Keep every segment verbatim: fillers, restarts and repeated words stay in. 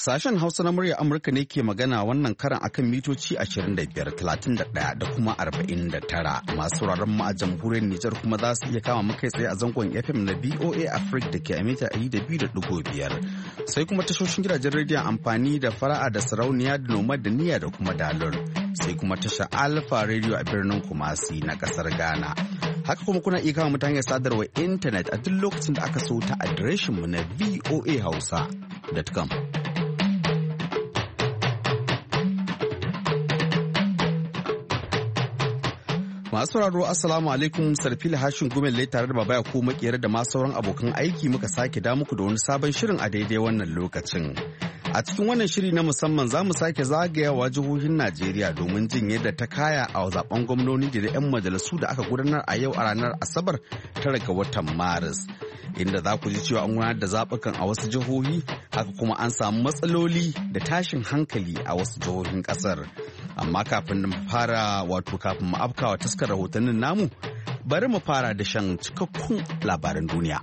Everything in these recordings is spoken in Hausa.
Sashen Hausa na murya Amurka ne ke magana wannan karan akan mitoci ashirin da biyar, talatin da ɗaya da kuma arba'in da tara. Masu sauraron mu a jamhuriyar Nijar kuma za su iya kama mu kai tsaye a zangon F M na B O A Africa da ke a mita ɗari da biyu da ɗigo biyar. Sai kuma tashoshin gidajen rediyon amfani da fara'a da sarauniya da noma da niyya da kuma dalol. Sai kuma tasha Alpha Radio a birnin Kumasi na ƙasar Ghana. Haka kuma kuna iya kama mu ta hanyar sadarwar intanet a duk lokacin da aka so ta adireshinmu na voa hausa dot com. Masu sauraro Assalamu alaikum, Sarfila Hashin Gumelle tare da Babaya ko makere da masu sauran abokan aiki muka sake da muku da wani sabon shirin a daidai wannan lokacin. A cikin wannan shiri na musamman za mu sake zagayawa jihohin Najeriya domin jin yadda ta kaya a zaben gwamnoni da 'yan majalisu da aka gudanar a yau a ranar Asabar tara ga watan Maris. Inda za ku ji cewa an gudanar da zaɓukan a wasu jihohi, haka kuma an samu matsaloli da tashin hankali a wasu jihohin ƙasar. Amma kafin mu fara wato kafin mu afkawa taskar rahotannin namu, bari mu fara da shan cikakkun labaran duniya.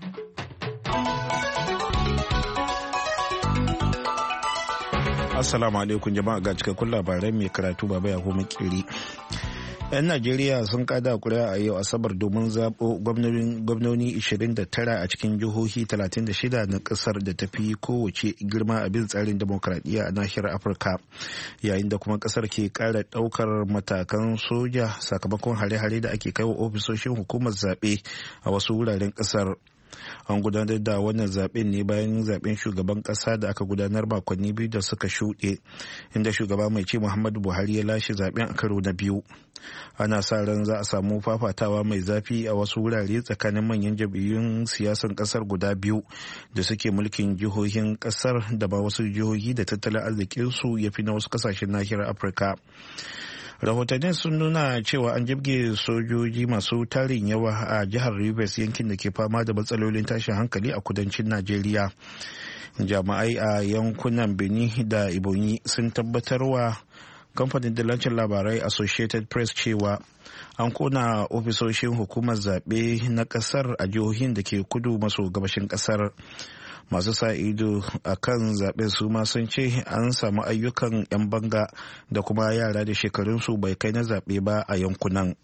Assalamu alaikum jama'a, ga cikakkun labaran mai karatu baba ya kuma kiri. 'Yan Najeriya sun kada kuri'a a yau Asabar domin zaɓo gwamnoni ishirin da tara a cikin jihohi talatin da shida na ƙasar da ta fi kowace girma a bin tsarin demokradiyya a nahiyar Afirka, yayin da kuma ƙasar ke ƙara ɗaukar matakan soja sakamakon hare-hare da ake kai wa ofisoshin hukumar zaɓe a wasu wuraren ƙasar. An gudanar da wannan zaben ne bayan zaben shugaban kasa da aka gudanar makonni biyu da suka shuɗe, inda shugaba mai ce Muhammadu Buhari ya lashe zaben a karo na biyu. Ana sa ran za a samu fafatawa mai zafi a wasu wurare tsakanin manyan jam'iyyun siyasan kasar guda biyu da suke mulkin jihohin kasar da ba wasu jihohi da tattalin arzikinsu ya fi na wasu kasashen nahiyar Afirka. Rahotannin sun nuna cewa an jibge sojoji masu tarin yawa a jihar Rivers, yankin da ke fama da matsalolin tashin hankali a kudancin Najeriya. Jami'ai a yankunan Benin da Ebonyi sun tabbatarwa kamfanin dalancin labarai Associated Press cewa an kona ofisoshin hukumar zaɓe na ƙasar a jihohin da ke kudu maso gabashin ƙasar. Masu sa ido a kan zaben su ma sun ce an samu ayyukan 'yan banga da kuma yara da shekarunsu bai kai na zaɓe ba a yankunan.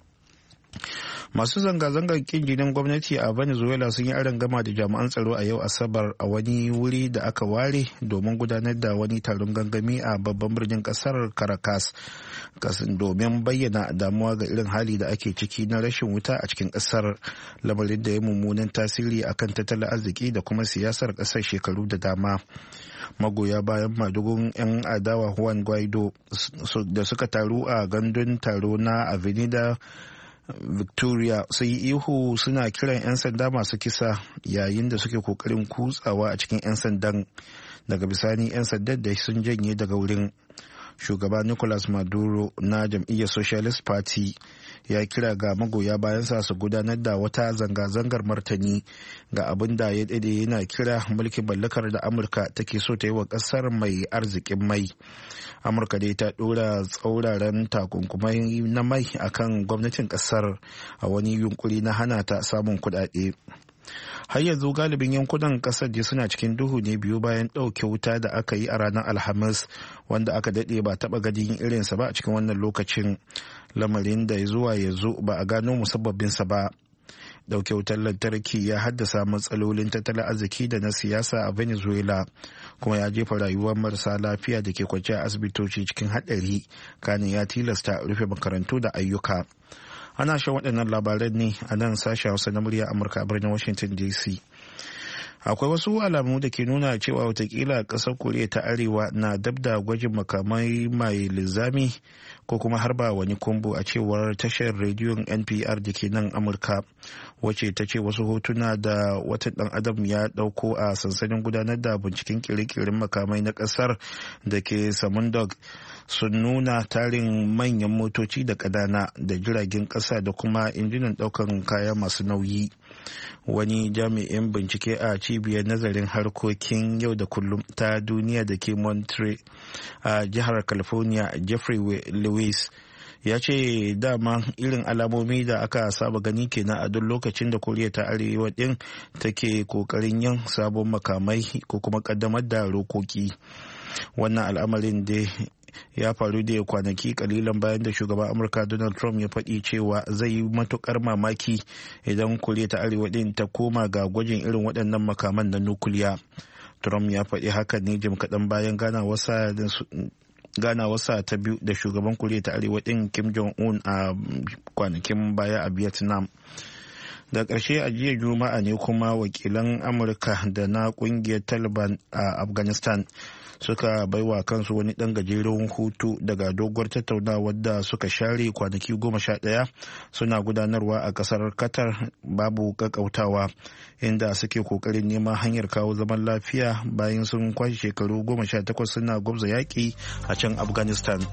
Masu zanga-zangar kin jinin gwamnati a Venezuela sun yi gama da jami'an tsaro a yau Asabar a wani wuri da aka ware domin gudanar da wani taron gangami a babban birnin kasar Caracas, domin bayyana damuwa ga irin hali da ake ciki na rashin wuta a cikin kasar, lamarin da ya mummunan tasiri akan tattalin arziki da kuma siyasar kasar shekaru da dama. Magoya bayan madugun 'yan adawa Juan Guaido da suka taru a gandun taro na Avenida Victoria sun yi ihu suna kiran 'yan sanda masu kisa yayin da suke kokarin kutsawa a cikin 'yan sandan. Daga bisani 'yan sandan da sun janye daga wurin. Shugaba Nicolas Maduro na jam'iyyar Socialist Party ya kira ga magoya bayansa su gudanar da wata zanga-zangar martani ga abin da ya dade yana kira mulkin mallakar da Amurka take so ta yi wa kasar mai arzikin mai. Amurka dai ta dora tsauraran takunkumai na mai akan gwamnatin kasar a wani yunkuri na hana ta samun kudade. Har yanzu galibin yankunan kasar da suna cikin duhu ne biyu bayan ɗauke wuta da aka yi a ranar Alhamis, wanda aka daɗe ba taɓa gadin irinsa ba a cikin wannan lokacin, lamarin da zuwa yanzu ba a gano musabbabinsa ba. Ɗauke wutar lantarki ya haddasa matsalolin tattalin arziki da na siyasa a Venezuela, kuma ya jefa rayuwar marasa lafiya da ke kwance a asibitoci cikin haɗari, kanin ya tilasta rufe makarantu da ayyuka. Ana shan waɗannan labaran ne a nan sashen Hausa na murya Amurka a birnin Washington D C. Akwai wasu alamu da ke nuna cewa watakila ƙasar Koriya ta Arewa na dab da gwajin makamai mai linzami ko kuma harba wani kumbu, a cewar tashar rediyon N P R da ke nan Amurka, wacce ta ce wasu hotuna da wata ɗan adam ya ɗauko a sansanin gudanar da binciken ƙere-ƙeren makamai na ƙasar da ke Samundog sun nuna tarin manyan motoci da ƙanana da jiragen ƙasa da kuma injinan ɗaukan kaya masu nauyi. Wani jami'in bincike a cibiyar nazarin harkokin yau da kullum ta duniya da ke Monterey a jihar California, Jeffrey Lewis, ya ce dama irin alamomi da aka saba gani kenan a duk lokacin da Koriya ta Arewa din take kokarin yin sabon makamai ko kuma kaddamar da rokoki. wannan al'amarin dai ya faru da kwanaki kalilan bayan da shugaban amurka donald trump ya faɗi cewa zai yi matukar mamaki idan koriya ta arewa din ta koma ga gwajin irin waɗannan makaman na nukuliya. Trump ya faɗi haka ne jim kaɗan bayan ganawarsa ta biyu da shugaban koriya ta arewa din kim jong-un a kwanakin baya a vietnam. Da ƙarshe a jiya juma'a ne kuma wakilan amurka da na ƙungiyar taliban a afghanistan suka baiwa kansu wani ɗan gajeren hutu daga doguwar tattaunawar da suka share kwanaki goma sha ɗaya suna gudanarwa a ƙasar qatar babu ƙaƙƙautawa, inda suke ƙoƙarin neman hanyar kawo zaman lafiya bayan sun kwashe shekaru goma sha takwas suna gwabza yaƙi a can afghanistan.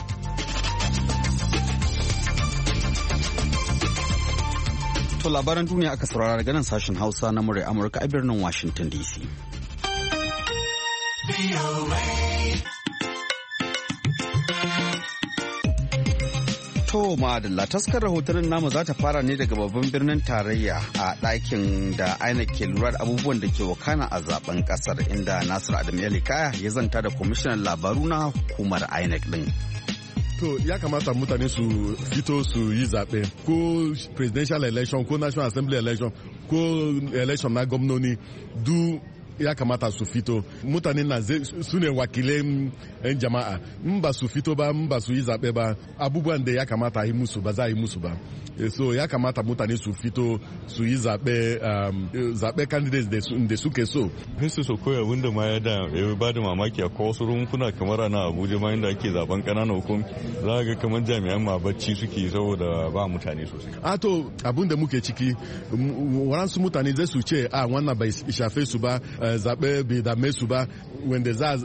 To labaran duniya aka saurara daga nan sashen Hausa na murya Amurka a birnin Washington D C. To madalla taskar rahotannin namu za ta fara ne daga babban birnin tarayya a ɗakin da I N E C ke lura da abubuwan da ke wakana a zaben kasar, inda Nasiru Adamu Yalikaya ya zanta da kwamishinan labaru na hukumar I N E C din. To ya kamata mutane su fito su yi zaɓe, ko presidential election ko national assembly election ko election na gwamnoni, du ya kamata su fito. Mutane na su ne wakilai yan jama'a, in ba su fito ba, in ba su yi zaɓe ba, abubuwan da ya kamata a yi musu ba za a yi musu ba. So ya kamata mutane su fito su yi zaɓe zaɓe candidates da suke so. Fesu so koya wanda ma ya da ya ba da mamaki a wasu rumfuna kamar na Abuja ma inda ake zaben ƙananan hukumi, za ga kamar jami'an ma bacci suke saboda ba mutane sosai. A to abin da muke ciki, waransu mutane zai su ce a wannan bai shafe su ba, zaɓe bai dame su ba, wanda za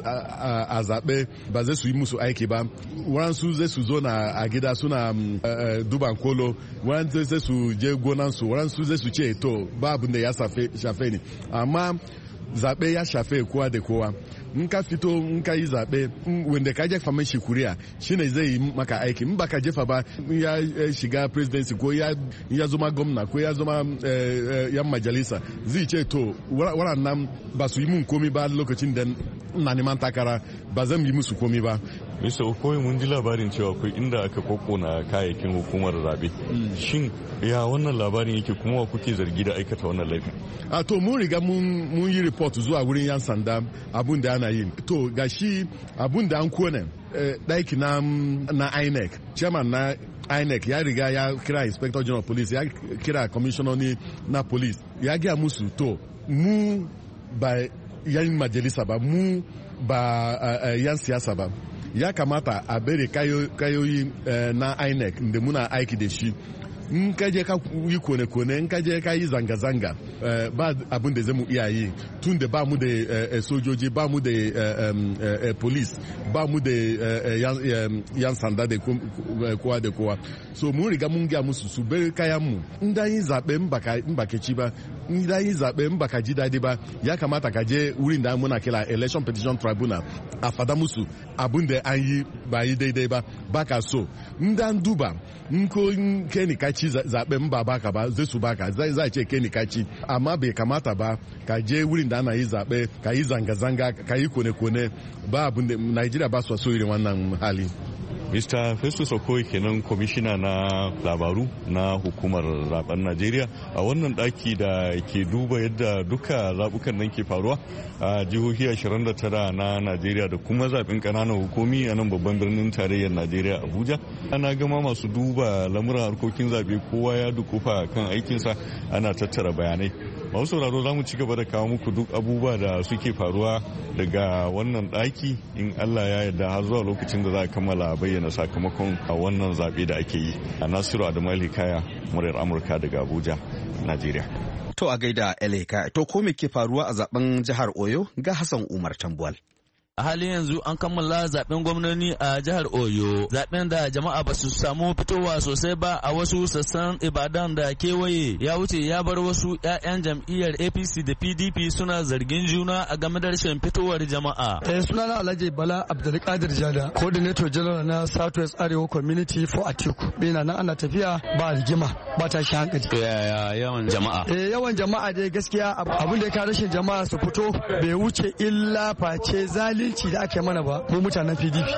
a zaɓe ba zai su yi musu aiki ba. Waransu zai su zo na a gida suna duban kolo, waransu zai su je gonansu, waransu zai su ce to ba abin da ya shafe ni, amma zaɓe ya shafe kowa da kowa. In ka fito in ka yi zaɓe wanda ka jefa mai shi kuriya shine zai yi maka aiki. In baka jefa ba ya shiga presidency ko ya zama gwamna ko ya zama yan majalisa zai ce to waɗannan ba su yi mun komi ba lokacin da na neman takara, ba zan yi musu komi ba. Mista Okoye, mun ji labarin cewa akwai inda aka kokona kayayyakin hukumar zabe. Shin ya wannan labarin yake, kuma wa kuke zargi da aikata wannan laifin? A to mun riga mun yi report zuwa wurin yan sanda abun da ana yi. To gashi abun da an kone ɗaki na na I N E C, chairman na I N E C ya riga ya kira inspector general police, ya kira commissioner na police, ya gaya musu to mu ba yan majalisa ba, mu ba yan siyasa ba, ya kamata a bere kayoyi na I N E C da muna aiki da shi. In ka je ka yi kone-kone, in ka je ka yi zanga-zanga, ba abin da zai mu iya yi, tun da ba mu da sojoji, ba mu da police, ba mu da yan sanda da kowa da kowa. So mun riga mun gaya musu su bari kayan mu. In da yin zaɓe in baka ci ba, in da yin zaɓe in baka ji daɗi ba, ya kamata ka je wurin da muna kira election petition tribunal a fada musu abin da an yi ba yi daidai ba, baka so. In da an duba, in ko kai ni ka ci zaɓen ba baka ba zai su baka, zai ce kai ni ka ci, amma bai kamata ba ka je wurin da ana yi zaɓe ka yi zanga-zanga ka yi kone-kone, ba abin da Najeriya ba su so irin wannan hali. Mista Festus Okoye kenan, kwamishina na labaru na hukumar zaben Najeriya a wannan daki da ke duba yadda duka zabukan nan ke faruwa a jihohi ashirin da tara na Najeriya da kuma zaben kananan hukumi a nan babban birnin tarayyar Najeriya Abuja. Ana gama masu duba lamuran harkokin zabe kowa ya dukufa kan aikinsa, ana tattara bayanai. Masu sauraro za mu ci gaba da kawo muku duk abubuwa da suke faruwa daga wannan ɗaki in Allah ya yarda har zuwa lokacin da za a kammala bayyana sakamakon a wannan zaɓe da ake yi. A Nasiru Adamu Hikaya, muryar Amurka daga Abuja, Najeriya. To a gaida Hikaya, to ko me ke faruwa a zaben jihar Oyo ga Hassan Umar Tambuwal. A halin yanzu an kammala zaben gwamnoni a jihar Oyo, zaben da jama'a ba su samu fitowa sosai ba a wasu sassan Ibadan da kewaye ya wuce ya bar wasu 'ya'yan jam'iyyar A P C da P D P suna zargin juna a game da rashin fitowar jama'a. Eh, sunana Alhaji Bala Abdulkadir Jada, Coordinator General na Southwest Arewa Community for Atiku. Bina nan ana tafiya ba rigima, ba ta shi hankali. Yaya yawan jama'a? Eh, yawan jama'a dai gaskiya abin da ya kawo rashin jama'a su fito bai wuce illa face zali zalunci da ake mana ba mu mutanen P D P.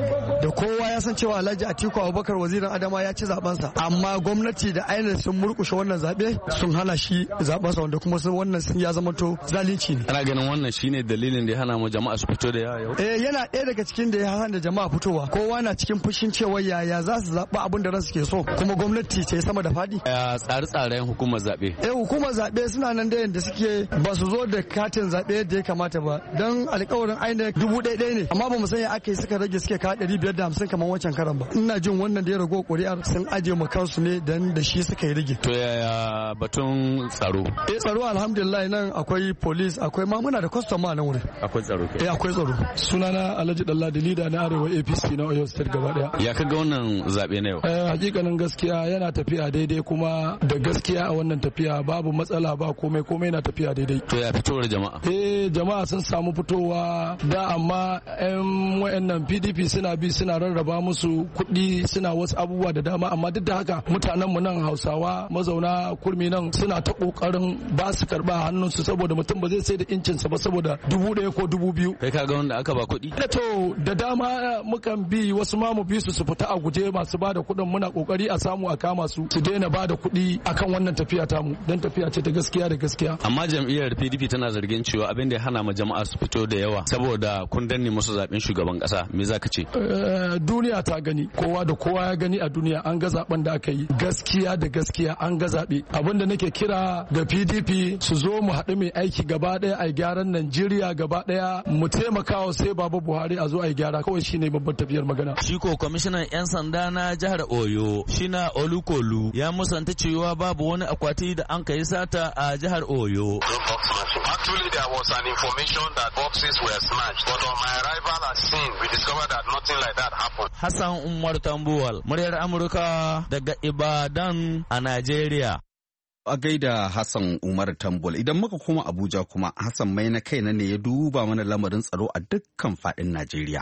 Da kowa ya san cewa Alhaji Atiku Abubakar wazirin Adama ya ci zabensa, amma gwamnati da ainihin sun murkushe wannan zabe sun hana shi zabensa, wanda kuma sun wannan sun ya zama to zalunci ne. Ana ganin wannan shine dalilin da ya hana mu jama'a su fito da yawa yau. Eh yana ɗaya daga cikin da ya hana jama'a fitowa. Kowa na cikin fushin cewa yaya za su zaɓa abin da ransu ke so, kuma gwamnati ce sama da faɗi. Ya tsare-tsaren hukumar zaɓe. Eh hukumar zaɓe suna nan da yadda suke ba su zo da katin zaɓe yadda ya kamata ba, don alƙawarin ainihin dubu ɗaya ɗaya ne, amma ba mu sanya aka yi suka rage suke kawo ɗari biyar da hamsin kamar wancan karan ba. Ina jin wannan da ya rago ƙuri'ar sun ajiye mu kansu ne dan da shi suka yi rage. To yaya batun tsaro? Eh tsaro alhamdulillah nan akwai police, akwai ma muna da custom a nan wurin. Akwai tsaro. Eh akwai tsaro. Sunana Alhaji Dalla da leader na Arewa A P C na Oyo State gaba daya. Ya kaga wannan zaɓe na yau? Eh hakikanin gaskiya yana tafiya daidai, kuma da gaskiya a wannan tafiya babu matsala ba komai komai na tafiya daidai. To ya fitowar jama'a? Eh jama'a sun samu fitowa da, amma yan wayannan P D P suna bi suna rarraba musu kuɗi suna wasu abubuwa da dama, amma duk da haka mutanen mu nan Hausawa mazauna kurmi nan suna ta kokarin ba su karba hannunsu, saboda mutum ba zai sai da incinsa ba saboda dubu ɗaya ko dubu biyu. Kai ka ga wanda aka ba kuɗi? Da to da dama mukan bi wasu ma mu bi su su fita a guje, masu ba da kuɗin muna kokari a samu a kama su su daina ba da kuɗi akan wannan tafiya tamu, dan tafiya ce ta gaskiya da gaskiya. Amma jam'iyyar P D P tana zargin cewa abin da ya hana ma jama'a su fito da yawa saboda kun danne musu zaben shugaban kasa, me zaka ce? Duniya ta gani, kowa da kowa ya gani a duniya, an ga zaben da aka yi gaskiya da gaskiya an ga zabe. Abin da nake kira ga P D P su zo mu haɗu mai aiki gaba ɗaya a gyaran Najeriya gaba ɗaya, mu taimakawa sai Baba Buhari a zo a yi gyara, kawai shine babban tafiyar magana. Shi ko kwamishinan 'yan sanda na jihar Oyo, Shina Olukolu, ya musanta cewa babu wani akwati da an kai sata a jihar Oyo. Actually, there was an information that boxes were snatched, but on my arrival at scene, we discovered that nothing like that happened. Hassan Umar Tambuwal, muryar Amurka daga Ibadan a Najeriya. A gaida Hassan Umar Tambol. Idan muka koma Abuja kuma, Hassan mai na kaina ne ya duba mana lamarin tsaro a dukkan faɗin Najeriya.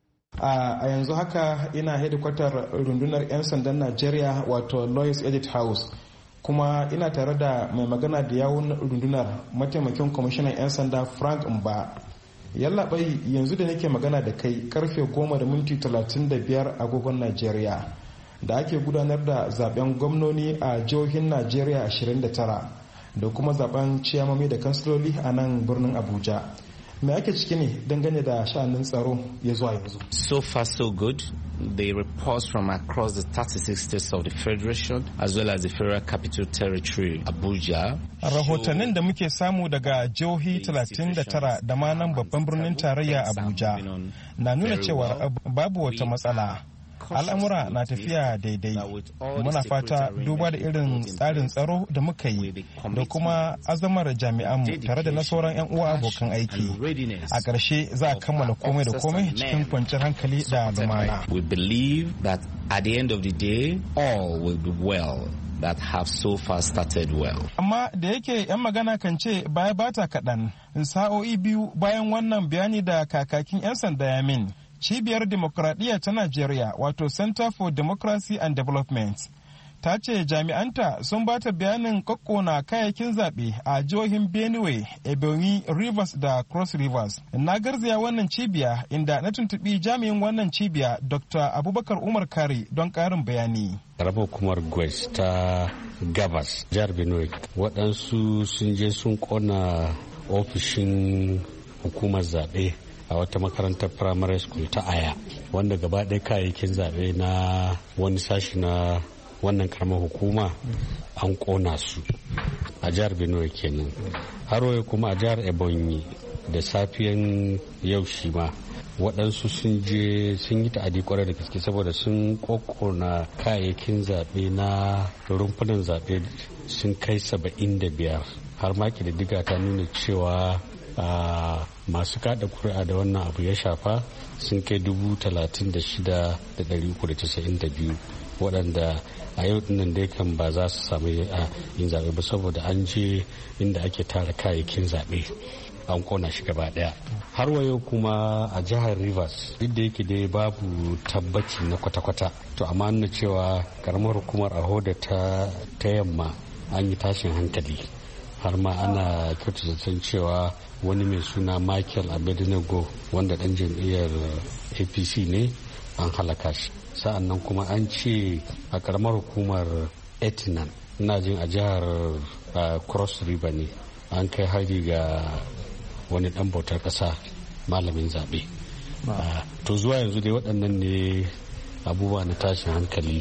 A yanzu haka ina hedikwatar rundunar 'yan sandan Najeriya wato Lois Edit House, kuma ina tare da mai magana da yawun rundunar mataimakin kwamishinan 'yan sanda Frank Mba. Yallaɓai, yanzu da nake magana da kai karfe goma da minti talatin da biyar agogon Najeriya da ake gudanar da zaben gwamnoni a jihohin Najeriya ashirin da tara da kuma zaben ciyamami da kansiloli a nan birnin Abuja. Me ake ciki ne dangane da sha'anin tsaro ya zuwa yanzu? So far so good. The reports from across the thirty-six states of the Federation as well as the Federal Capital Territory, Abuja. Rahotannin da muke samu daga jihohi talatin da tara da ma nan babban birnin tarayya Abuja na nuna cewa babu wata matsala. Al'amura na tafiya daidai. Muna fata duba da irin tsarin tsaro da muka yi da kuma azamar jami'anmu tare da na sauran 'yan uwa abokan aiki. A ƙarshe za a kammala komai da komai cikin kwanciyar hankali da lumana. We believe that at the end of the day all will be well. That have so far started well. Amma da yake 'yan magana kan ce baya bata kaɗan, sa'o'i biyu bayan wannan bayani da kakakin 'yan sanda ya min, Cibiyar Dimokuraɗiyya ta Najeriya wato Center for Democracy and Development ta ce jami'anta sun ba ta bayanin kokkona kayayyakin zaɓe a jihohin Benue, Ebonyi, Rivers da Cross Rivers. Na garzaya wannan cibiya inda na tuntuɓi jami'in wannan cibiya Doctor Abubakar Umar Kari don ƙarin bayani. Karamar hukumar Gwes ta Gabas, jihar Benue, waɗansu sun je sun ƙona ofishin hukumar zaɓe a wata makarantar primary school ta Aya, wanda gaba ɗaya kayayyakin zaɓe na wani sashi na wannan karamar hukuma an ƙona su a jihar Benue kenan. Har kuma a jihar Ebonyi da safiyan yau shi ma waɗansu sun je sun yi ta'adi kwarai da gaske saboda sun ƙoƙona kayayyakin zaɓe na rumfunan zaɓe sun kai saba'in da biyar. Har ma ƙididdiga ta nuna cewa Uh, masu kada kuri'a da wannan abu ya shafa sun kai dubu talatin da shida da dari uku da casa'in da biyu, waɗanda a yau dinnan dai kan ba za su samu yin zaɓe ba saboda an je inda ake tara kayayyakin zaɓe an kona shi gaba ɗaya. Har wayo kuma a jihar Rivers, duk da yake dai babu tabbaci na kwata-kwata, to amma nuna cewa karamar hukumar Ahoda ta, ta yamma an yi tashin hankali har ma ana kyautata cewa wani mai suna Michael Abednego wanda dan jam'iyyar A P C ne an halaka shi. Sa'an nan kuma an ce a karamar hukumar Etinan ina jin a jihar Cross River ne an kai hari ga wani dan bautar kasa malamin zaɓe. To zuwa yanzu dai waɗannan ne abubuwa na tashin hankali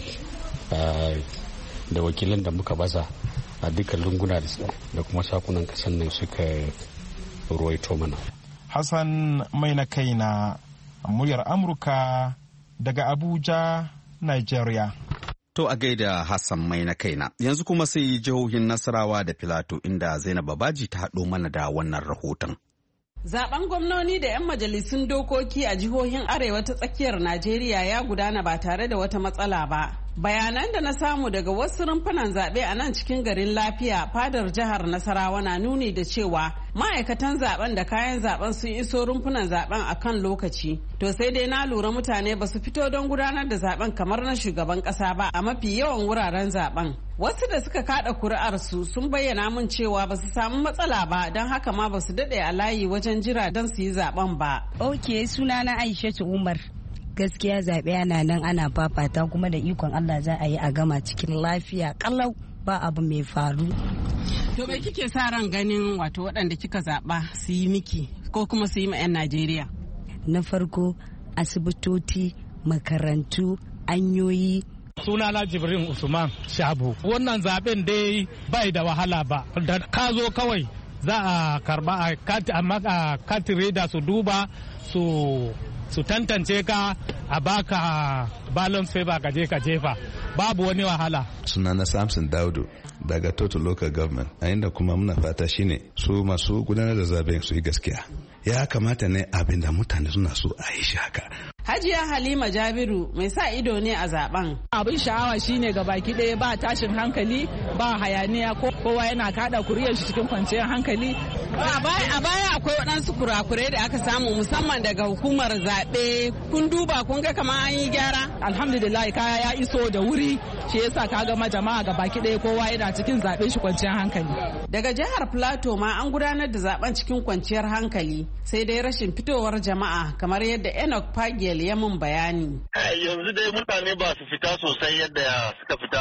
da wakilan da muka baza a dukkan lunguna da kuma sakunan kasan nan suka ruwaito mana. Hassan mai na kai na muryar Amurka daga Abuja, Nigeria. To a gaida Hassan mai na kaina. Yanzu kuma sai jihohin Nasarawa da Filato inda Zainab Babaji ta haɗo mana da wannan rahoton. Zaben gwamnoni da 'yan majalisun dokoki a jihohin arewa ta tsakiyar Najeriya ya gudana ba tare da wata matsala ba. Bayanan da na samu daga wasu rumfunan zaɓe a nan cikin garin Lafiya fadar jihar Nasarawa na nuni da cewa ma'aikatan zaben da kayan zaben sun iso rumfunan zaben a kan lokaci. To sai dai na lura mutane ba su fito don gudanar da zaben kamar na shugaban ƙasa ba a mafi yawan wuraren zaben. Wasu da suka kada kuri'arsu sun bayyana min cewa ba su samu matsala ba don haka ma ba su daɗe a layi wajen jira don su yi zaben ba. Ok, sunana Aishatu Umar. Gaskiya zaɓe ana nan ana fafata kuma da ikon Allah za a yi a gama cikin lafiya kalau ba abu mai faru. To me kike sa ran ganin wato waɗanda kika zaɓa su yi miki ko kuma su yi ma 'yan Najeriya? Na farko asibitoci, makarantu, hanyoyi. Sunana Jibrin Usman Shabu. Wannan zaɓen dai bai da wahala ba. Da ka zo kawai za a karba a katin da su duba su su tantance ka a baka balance paper ka je ka jefa babu wani wahala. Sunana Samson Daudu daga Total Local Government a inda kuma muna fata shine su masu gudanar da zaben su yi gaskiya. Ya kamata ne abin da mutane suna so a yi shi haka. Hajiya Halima Jabiru mai sa ido ne a zaben. Abin sha'awa shine ga baki ɗaya ba tashin hankali ba hayaniya ko kowa yana kada kuriyar shi cikin kwanciyar hankali. A baya akwai waɗansu kurakurai da aka samu musamman daga hukumar zaɓe. Kun duba kun ga kamar an yi gyara? Alhamdulillah kaya ya iso da wuri shi yasa ka ga jama'a ga baki ɗaya kowa yana cikin zaɓe shi kwanciyar hankali. Daga jihar Plateau ma an gudanar da zaben cikin kwanciyar hankali sai dai rashin fitowar jama'a kamar yadda Enoch Pagiel ya mun bayani. Yanzu dai mutane ba su fita sosai yadda suka fita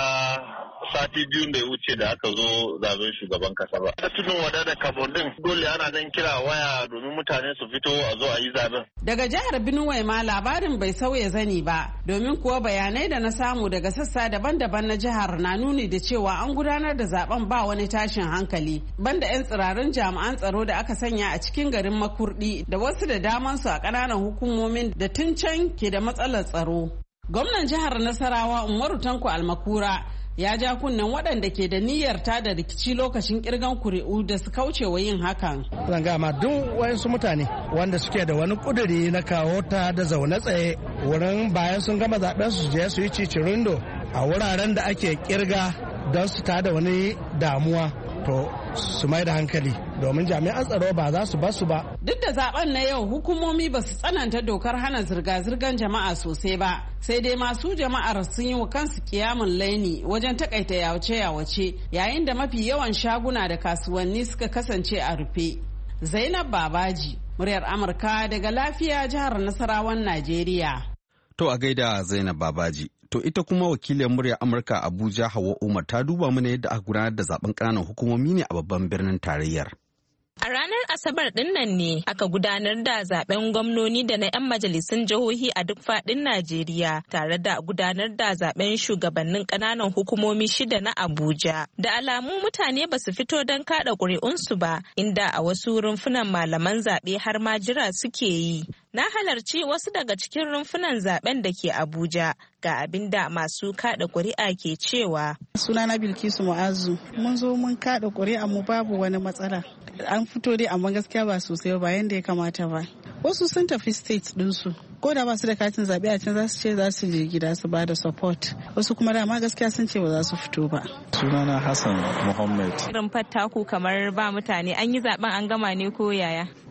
sati biyun da ya wuce da aka zo zaben shugaban kasa ba. Ta tunin wada da kabondin dole ana nan kira waya domin mutane su fito a zo a yi zaben. Daga jihar Benue ma labarin bai sauya zani ba domin kuwa bayanai da na samu daga sassa daban-daban na jihar na nuni da cewa an gudanar da zaben ba wani tashin hankali banda 'yan tsirarin jami'an tsaro da aka sanya a cikin garin Makurdi da wasu da damansu a ƙananan hukumomin da tun can ke da matsalar tsaro. Gwamnan jihar Nasarawa Umaru Tanko Almakura ya ja kunnen waɗanda ke da niyyar ta da rikici lokacin kirgan kuri'u da su kauce wa yin hakan. Zan ga ma duk wayansu mutane wanda suke da wani kuduri na kawo ta da zaune tsaye wurin bayan sun gama zaben su je su yi cicirindo a wuraren da ake kirga don su ta da wani damuwa to su mai da hankali domin jami'an tsaro ba za su basu ba. Duk da zaben na yau hukumomi ba su tsananta dokar hana zirga-zirgar jama'a sosai ba sai dai masu jama'ar sun yi wa kansu kiyamun laini wajen takaita yawace-yawace yayin da mafi yawan shaguna da kasuwanni suka kasance a rufe. Zainab Babaji, muryar Amurka daga Lafiya jihar Nasarawan Najeriya. To a gaida Zainab Babaji. To ita kuma wakilin muryar Amurka Abuja Hauwa Umar ta duba mana yadda aka gudanar da zaben ƙananan hukumomi ne a babban birnin tarayyar. A ranar Asabar ɗin nan ne aka gudanar da zaben gwamnoni da na 'yan majalisun jihohi a duk faɗin Najeriya tare da gudanar da zaben shugabannin ƙananan hukumomi shida na Abuja. Da alamu mutane ba su fito don kaɗa ƙuri'unsu ba, inda a wasu rumfunan malaman zaɓe har ma jira suke yi. Na halarci wasu daga cikin rumfunan zaben da ke Abuja ga abin da masu kada ƙuri'a ke cewa. Sunana Bilkisu Mu'azu, mun zo mun kada ƙuri'a mu babu wani matsala. An fito dai amma gaskiya ba sosai ba yanda ya kamata ba. Wasu sun tafi state ɗinsu. Ko da ba su da katin zaɓe a can za su ce za su je gida su ba da support. Wasu kuma dama gaskiya sun ce ba za su fito ba. Sunana Hassan Muhammad. Rumfar taku kamar ba mutane an yi zaben an gama ne ko yaya?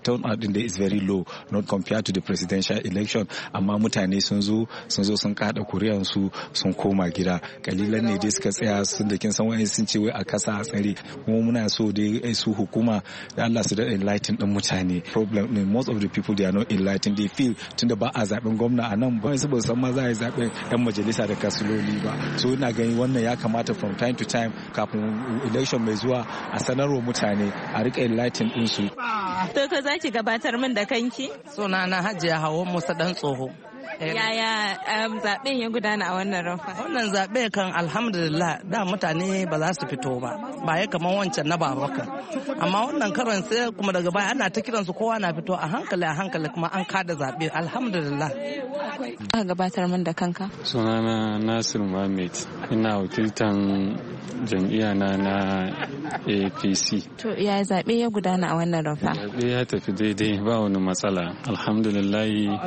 turnout din da is very low not compared to the presidential election, amma mutane sun zo sun zo sun kada kuri'an su sun koma gida. Kalilan ne dai suka tsaya sun da kin san wani sun ce wai a kasa a tsare, kuma muna so dai su hukuma da Allah su da enlighten din mutane. Problem ne most of the people they are not enlightened, they feel tunda ba a zaben gwamna a nan ba su ba san ma za a yi zaben yan majalisa da kasiloli ba. So ina gani wannan ya kamata from time to time kafin election mai zuwa a sanarwa mutane a rika enlighten din su. To ko zaki gabatar min da kanki? Sunana Hajiya Hawwa Musa Dan Tsoho. Yaya zaben ya gudana a wannan rumfa? Wannan zaɓe kan alhamdulillah da mutane ba za su fito ba, ba ya kamar wancan na babakan. Amma wannan karon sai kuma daga baya ana ta kiran su kowa na fito a hankali a hankali kuma an kada zaɓe alhamdulillah. Ka gabatar min da kanka? Sunana Nasir Muhammad, ina wakiltan jam'iyya na na A P C. To ya zaɓe ya gudana a wannan rumfa? Zaɓe ya tafi daidai ba wani matsala alhamdulillah.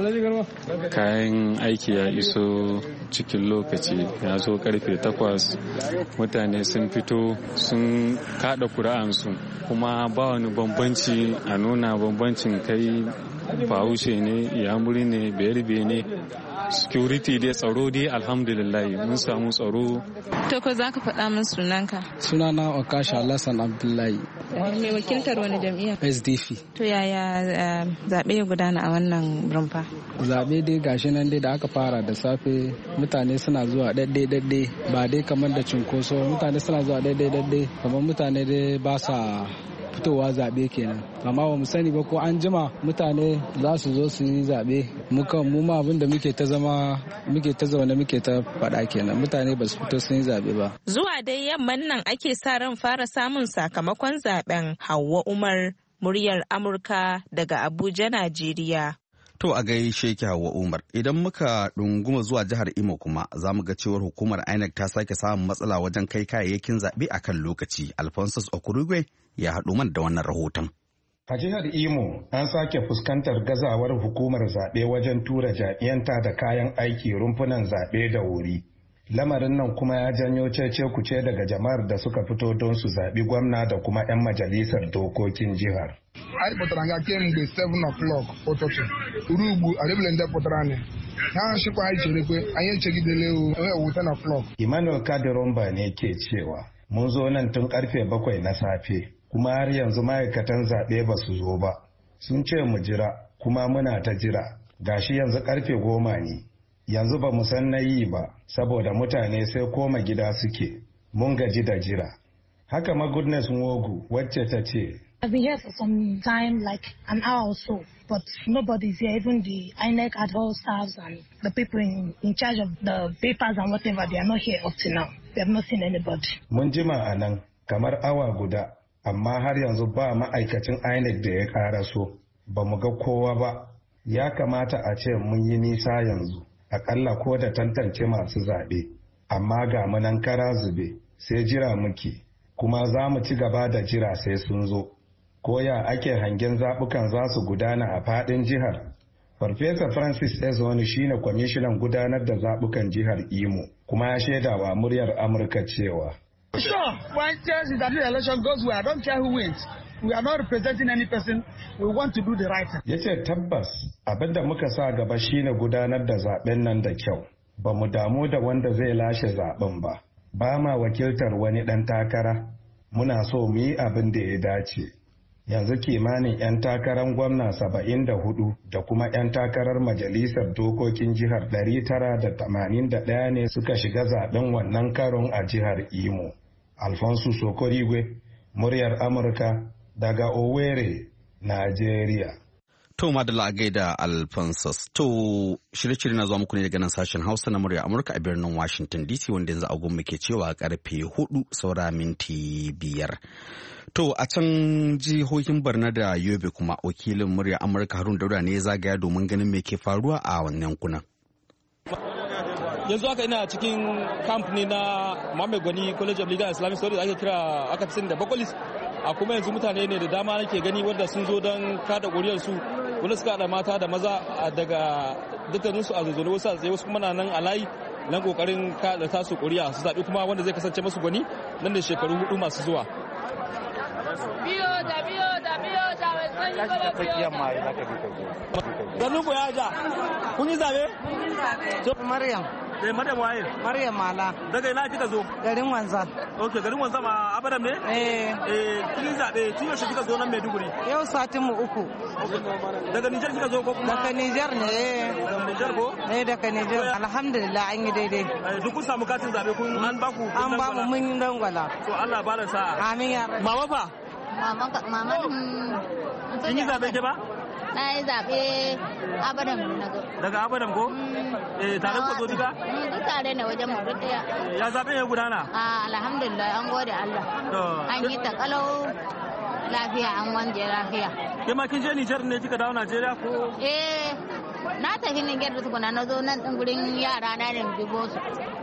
Kayan aiki ya iso cikin lokaci, ya zo karfe takwas, mutane sun fito sun kada kura'ansu, kuma ba wani bambanci a nuna bambancin kai bahaushe ne, yamuri ne, bayarbe ne. Security dai tsaro dai alhamdulillah mun samu tsaro. To ko za ka faɗa min sunanka? Sunana Okasha Lassan Abdullahi. Mai wakiltar wani jam'iyya? S D P. To yaya zaɓe ya gudana a wannan rumfa? Zaɓe dai gashi nan dai da aka fara da safe, mutane suna zuwa ɗaɗɗe-ɗaɗɗe ba dai kamar da cunkoso, mutane suna zuwa ɗaɗɗe-ɗaɗɗe kamar mutane dai ba sa fitowa zaɓe kenan, amma ba mu sani ba ko an jima mutane za su zo su yi zaɓe. Mukan mu ma abin da muke ta zama muke ta zaune muke ta faɗa kenan, mutane ba su fito sun yi zaɓe ba. Zuwa dai yamman nan ake sa ran fara samun sakamakon zaɓen. Hauwa Umar, muryar Amurka daga Abuja, Najeriya. To a gaishe ki Hauwa Umar, idan muka ɗunguma zuwa jihar Imo kuma za mu ga cewar hukumar I N E C ta sake samun matsala wajen kai kayayyakin zaɓe a kan lokaci. Alphonsus Okurugwe ya haɗu mana da wannan rahoton. A jihar Imo an sake fuskantar gazawar hukumar zaɓe wajen tura jami'anta da kayan aiki rumfunan zaɓe da wuri. Lamarin nan kuma ya janyo cece kuce daga jama'ar da suka fito don su zaɓi gwamna da kuma 'yan majalisar dokokin jihar. Anyị pụtara nga kemgbe seven o'clock ụtụtụ ruo ugbu adịbele ndị pụtara anyị ha nchịkwa anyị cherekwe anyị echegidele ewu ten o'clock. Emmanuel Kadiromba ne ke cewa mun zo nan tun karfe bakwai na safe kuma har yanzu ma'aikatan zaɓe ba su zo ba. Sun ce mu jira kuma muna ta jira, gashi yanzu karfe goma ne. Yanzu ba mu san na yi ba saboda mutane sai koma gida suke, mun gaji da jira. Haka ma Goodness Nwogu wacce ta ce, I've been here for some time, like an hour or so, but nobody's here, even the I N E C ad hoc staffs and the people in, in charge of the papers and whatever, they are not here up to now. We have not seen anybody. Mun jima a nan kamar awa guda, amma har yanzu ba ma'aikacin I N E C da ya karaso, ba mu ga kowa ba. Ya kamata a ce mun yi nisa yanzu, akalla ko da tantance masu zaɓe, amma ga mu nan kara zube, sai jira muke, kuma za mu ci gaba da jira sai sun zo. Koya ake hangen zaɓukan za su gudana a faɗin jihar. Farfesa Francis Ezoni shine kwamishinan gudanar da zaɓukan jihar Imo, kuma ya shaida wa muryar Amurka cewa. Sure, one chance is that the election goes well. I don't care who wins. We are not representing any person. We want to do the right thing. Ya ce tabbas abin da muka sa gaba shine gudanar da zaɓen nan da kyau. Ba mu damu da wanda zai lashe zaɓen ba. Ba ma wakiltar wani ɗan takara. Muna so mu yi abin da ya dace. Yanzu kimanin 'yan takarar gwamna saba'in da hudu da kuma 'yan takarar majalisar dokokin jihar ɗari tara da tamanin da ɗaya ne suka shiga zaben wannan karon a jihar Imo. Alfonso Sokorigwe, muryar Amurka daga Owerri, Najeriya. To madalla a gaida Alphonsus. To shirye-shirye na zuwa muku ne daga nan sashen Hausa na muryar Amurka a birnin Washington D C, wanda yanzu agon muke cewa karfe hudu saura minti biyar. To a can jihohin Barna da Yobe kuma wakilin murya Amurka Harun Dauda ne ya zagaya domin ganin me ke faruwa a wannan yankunan. Yanzu haka ina cikin camp ne na Muhammad Gwani College of Legal Islamic Studies da ake kira aka fi sani da Bakolis. A kuma yanzu mutane ne da dama nake gani wanda sun zo don kada ƙuriyarsu, wanda suka haɗa mata da maza daga dukkaninsu a zazzone, wasu a tsaye, wasu kuma na nan a layi nan ƙoƙarin kada tasu ƙuri'a su zaɓi kuma wanda zai kasance masu gwani nan da shekaru hudu masu zuwa. tsakiyar ma za ka bi ka zo. Ganin ku ya ja. Kun yi zabe? Maryam. Eh Maryam waye? Maryam Mala. Daga ina kika zo? Garin Wanza. Okay, garin Wanza ma Abadam ne? Eh. Eh kin yi zabe, kin yaushe kika zo nan Maiduguri? Yau satin mu uku. Daga Niger kika zo ko kuma? Daga Niger ne. Daga Niger ko? Eh daga Niger. Alhamdulillah an yi daidai. Eh duk kun samu katin zabe kun an ba ku? An ba mu mun dangwala. To Allah ba da sa'a. Amin ya. Mama fa? Mama mama. Kin yi zabe ke ba? Na yi zaɓe Abadam na zo. Daga Abadam ko? Eh tare ku zo duka? Duk tare ne wajen mu duk daya. Ya zaɓe ya gudana? Ah alhamdulillah an gode Allah. An yi ta kalau lafiya an wanje lafiya. Ke ma kin je Nijar ne kika dawo Najeriya ko? Eh na tafi Nijar da tukuna na zo nan din gurin yara na ne dubo su.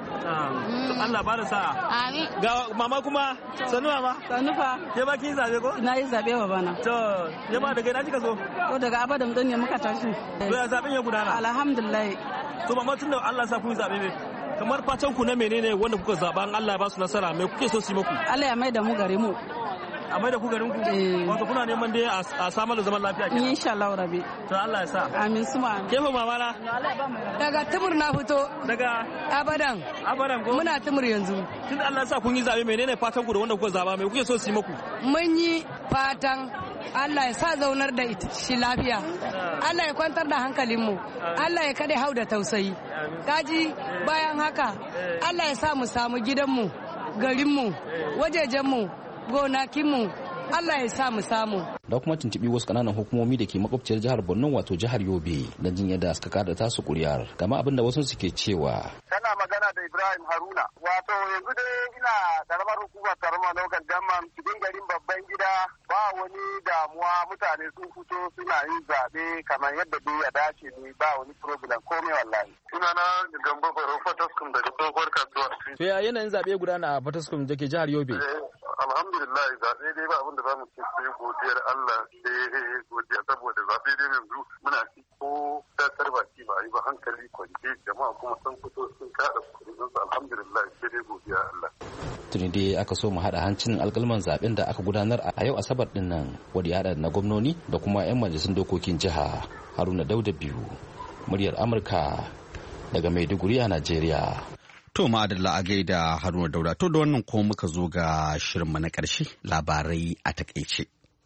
Allah ba da sa'a. Amin. Ga mama kuma sanu mama. Sanu fa. Ke ba kin zabe ko? Na yi zabe wa bana. To, ke ma daga ina kika zo? To daga Abadam din ne muka tashi. To ya zaben ya gudana? Alhamdulillah. To mama tunda Allah sa kun zabe ne. Kamar fatan ku na menene wanda kuka zaba an Allah ya ba su nasara me kuke so su yi muku? Allah ya mai da mu gare mu. A mai da ku garin ku? Wato kuna neman dai a samar da zaman lafiya kenan. Insha Allah rabi. To Allah ya sa. Amin suma. Ke fa mama na? Daga Tumur na fito. Daga Abadan. Abadan ko? Muna Tumur yanzu. Tun Allah ya sa kun yi zabe menene fatan ku da wanda kuka zaba me kuke so su yi muku? Mun yi fatan Allah ya sa zaunar da ita shi lafiya. Allah ya kwantar da hankalinmu. Allah ya kade hau da tausayi. Kaji bayan haka Allah ya sa mu samu gidanmu, garinmu, wajejenmu, gonakinmu. Allah ya sa mu samu. Da kuma tuntubi wasu kananan hukumomi da ke makwabciyar jihar Borno wato jihar Yobe don jin yadda suka kada tasu kuriyar. Kama abin da wasu suke cewa. Kana magana da Ibrahim Haruna. Wato yanzu dai ina karamar hukumar Tarma Local Government cikin garin babban gida ba wani damuwa mutane sun fito suna yin zaɓe kamar yadda dai ya dace ne ba wani problem komai wallahi. Sunana Gambo Baro Fataskum daga tsohuwar kasuwa. To ya yanayin zaɓe gudana a Fataskum da ke jihar Yobe? Alhamdulillah zaɓe dai ba abin da za mu ce sai godiyar Allah sai godiya saboda zaɓe dai yanzu muna ci ko tasar baki ba yi ba hankali kwance jama'a kuma sun fito sun kada kuri'unsu alhamdulillah sai dai godiya Allah. Tuni dai aka so mu haɗa hancin alƙalman zaɓen da aka gudanar a yau Asabar ɗin nan wadda ya haɗa na gwamnoni da kuma 'yan majalisun dokokin jiha. Haruna Dauda biyu, muryar Amurka daga Maiduguri a Najeriya. To ma'adalla a gaida Haruna Dauda. To da wannan ko muka zo ga shirinmu na ƙarshe labarai a takaice.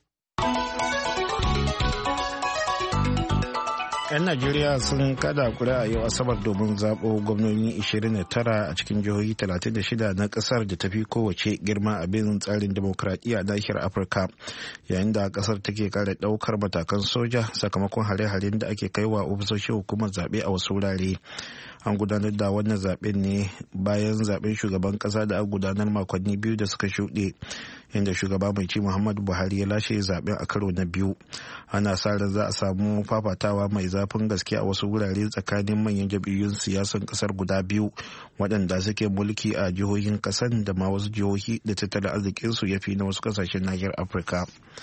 'Yan Najeriya sun kada kuri'a yau Asabar domin zaɓo gwamnoni ishirin da tara a cikin jihohi talatin da shida na ƙasar da tafi kowace girma a bin tsarin demokradiyya a nahiyar Afirka, yayin da ƙasar take kare ɗaukar matakan soja sakamakon hare-haren da ake kaiwa ofisoshin hukumar zaɓe a wasu wurare. An gudanar da wannan zaɓen ne bayan zaɓen shugaban ƙasa da aka gudanar makonni biyu da suka shuɗe, inda shugaba mai ci Muhammadu Buhari ya lashe zaɓen a karo na biyu. Ana sa ran za a samu fafatawa mai zafin gaske a wasu wurare tsakanin manyan jam'iyyun siyasan ƙasar guda biyu waɗanda suke mulki a jihohin ƙasar da ma wasu jihohi da tattalin arzikinsu ya fi na wasu ƙasashen nahiyar Afirka.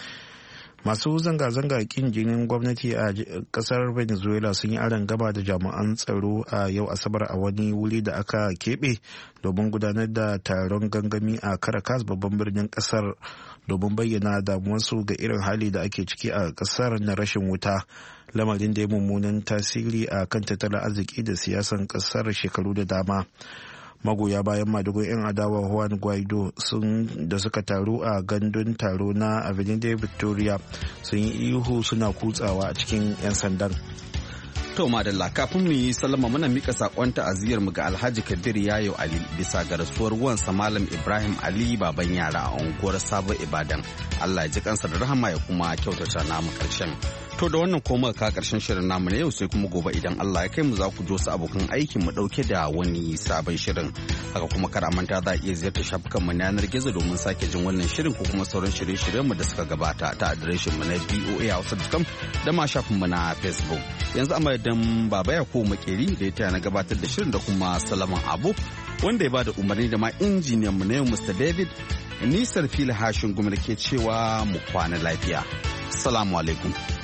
Masu zanga-zanga kin jinin gwamnati a kasar Venezuela sun yi aron gaba da jami'an tsaro a yau Asabar a wani wuri da aka keɓe domin gudanar da taron gangami a Caracas, babban birnin kasar, domin bayyana damuwarsu ga irin hali da ake ciki a kasar na rashin wuta, lamarin da ya mummunan tasiri a kan tattalin arziki da siyasan kasar shekaru da dama. Magoya bayan madugun 'yan adawa Juan Guaido sun da suka taru a gandun taro na Avenida Victoria sun yi ihu suna kutsawa a cikin 'yan sandan. To madalla, kafin mu yi sallama muna mika sakon ta'aziyar mu ga Alhaji Kabir Yayo Ali bisa ga rasuwar wansa Malam Ibrahim Ali baban yara a unguwar Sabo Ibadan. Allah ya ji kansa da rahama ya kuma kyautata namu karshen. To da wannan koma ka karshen shirin namu na yau, sai kuma gobe idan Allah ya kai mu za ku jo su abokan aikin mu dauke da wani sabon shirin. Haka kuma kar a manta za a iya ziyartar shafukan mu na yanar gizo domin sake jin wannan shirin ko kuma sauran shirye-shiryen mu da suka gabata ta adireshin mu na v o a hausa dot com da ma shafin mu na Facebook. Yanzu amma dan Baba Yakubu Makeri da ya taya na gabatar da shirin da kuma Salaman Abu wanda ya bada umarni da ma injiniyan mu na yau Mister David, nisar fili hashin gumar ke cewa mu kwana lafiya. Assalamu alaikum.